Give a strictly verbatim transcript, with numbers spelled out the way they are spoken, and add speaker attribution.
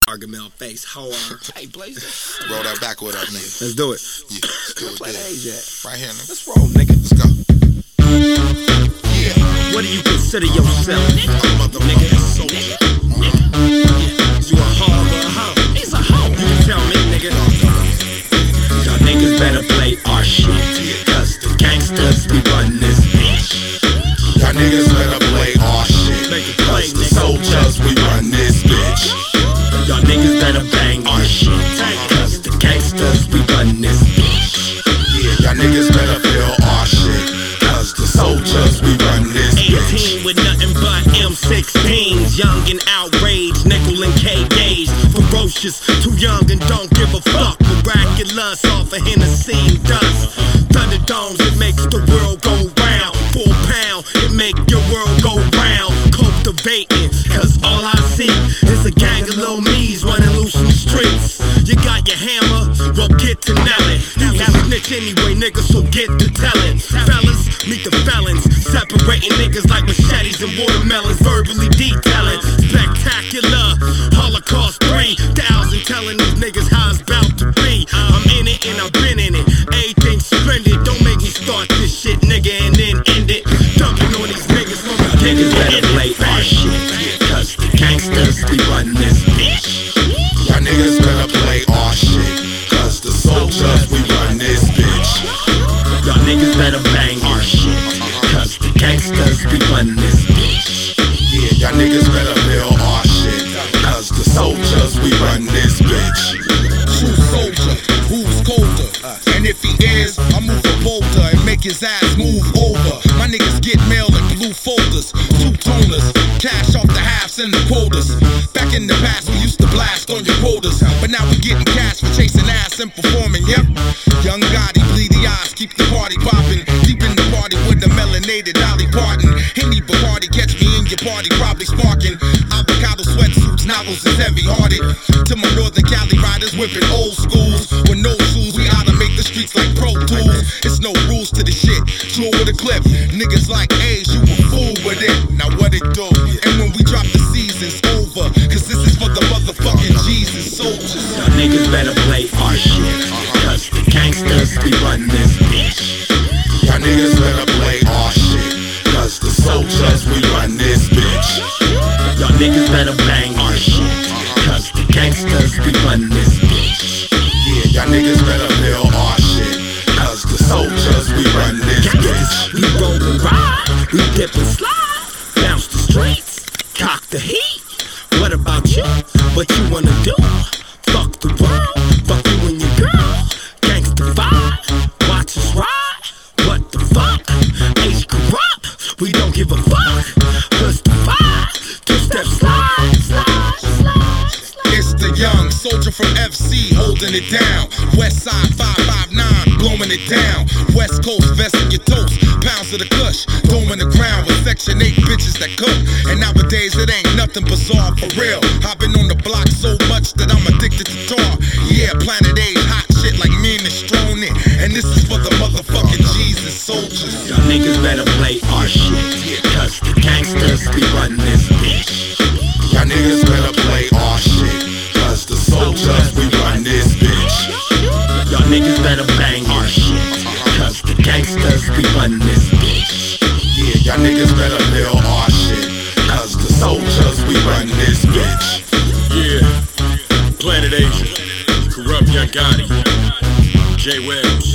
Speaker 1: Gargamel face, whore.
Speaker 2: Hey, Blaze.
Speaker 3: Roll that backward up, nigga.
Speaker 1: Let's do it.
Speaker 3: Yeah, let's do it.
Speaker 2: Play
Speaker 3: There.
Speaker 2: the Asia.
Speaker 3: Right here, nigga.
Speaker 2: Let's roll, nigga.
Speaker 3: Let's go. Yeah.
Speaker 1: What do you consider yourself?
Speaker 3: I'm a motherfucking
Speaker 1: Nigga.
Speaker 3: soldier.
Speaker 1: Nigga. Yeah. You a hog or a hoe?
Speaker 2: He's a hoe.
Speaker 1: You can tell me, nigga. Y'all niggas better play our shit. Cause the gangsters, we run this bitch.
Speaker 3: Y'all niggas better play our shit.
Speaker 1: Make it play,
Speaker 3: Cause the
Speaker 1: nigga.
Speaker 3: soldiers, we run this bitch.
Speaker 1: Y'all niggas better bang our shit. Cause the gangsters, we run this bitch.
Speaker 3: Yeah, y'all niggas better feel our shit. Cause the soldiers, we run this bitch.
Speaker 1: eighteen with nothing but M sixteens. Young and outraged, nickel and K gauge. Ferocious, too young and don't give a fuck. Miraculous off of Hennessy and dust. Thunderdomes, it makes the world go round. Full pound, it make your world go round. Cultivating, cause all I see is a gang of little me's running loose in the streets. You got your hammer, well get to nail it. You have a snitch anyway, nigga, so get to tellin'. Fellas, meet the felons, separating niggas like machetes and watermelons, verbally detailing. Spectacular, Holocaust three thousand, telling these niggas how it's about to be. I'm in it and I've been in it, everything's splendid. Don't make me start this shit, nigga, and then end it. Dumping on these niggas from the niggas better play our shit. Cause the gangsters, we run this bitch.
Speaker 3: Y'all niggas better play our shit. Cause the soldiers, we run this bitch.
Speaker 1: Y'all niggas better bang our shit. Cause the gangsters, we run this bitch.
Speaker 3: Yeah, y'all niggas better feel our shit. Cause the soldiers, we run this bitch.
Speaker 4: True soldier, who's colder? And if he is, I move a bolter and make his ass move over. My niggas get mail in blue folders, two-toners, cash off the halves and the quotas. Back in the past, we used to blast on your quotas, but now we getting cash for chasing ass and performing, yep. Young Gotti, bleed the eyes, keep the party popping. Deep in the party with the melanated Dolly Parton. Henny Bacardi, catch me in your party, probably sparking. Avocado sweatsuits, novels is heavy-hearted. To my northern Cali riders, whipping old schools. With no shoes, we oughta make the streets like Pro Tools. It's no rules to the shit, true with a clip. Niggas like A's, you a fool with it. Now what it do? And when we drop the season's over, cause this is for the motherfucking Jesus soldiers.
Speaker 1: Y'all niggas better play our shit. Cause the gangsters, we run this bitch.
Speaker 3: Y'all niggas better play our shit. Cause the soldiers, we run this bitch.
Speaker 1: Y'all niggas better bang our shit. Cause the gangsters, we run this bitch.
Speaker 3: Yeah, y'all niggas better feel our shit. Cause the soldiers, we run this bitch.
Speaker 1: We roll and ride, we dip and slide. Bounce the streets, cock the heat. What about you? What you wanna do? Fuck the world, fuck you and your girl. Gangsta vibe, watch us ride. What the fuck? Age corrupt, we don't give a fuck. Plus the five, two step slide, slide, slide, slide.
Speaker 4: It's the young soldier from F C holding it down. West side five five nine blowing it down. West Coast vesting your toast. Pounds of the kush, doming the ground with section eight bitches that cook. And nowadays it ain't nothing bizarre for real. I've been on the block so much that I'm addicted to tar. Yeah, Planet A, hot shit like me and Strone. And this is for the motherfucking Jesus soldiers.
Speaker 1: Y'all niggas better play our shit. Cause the gangsters, we run this bitch.
Speaker 3: Y'all niggas better play our shit. Cause the soldiers, we run this bitch.
Speaker 1: Y'all niggas better bang our shit. Cause the gangsters, we run this bitch.
Speaker 3: Yeah, y'all niggas better feel our shit. Cause the soldiers, we run this bitch.
Speaker 5: Yeah, Planet Asia, Corrupt Young Gotti, J Wells.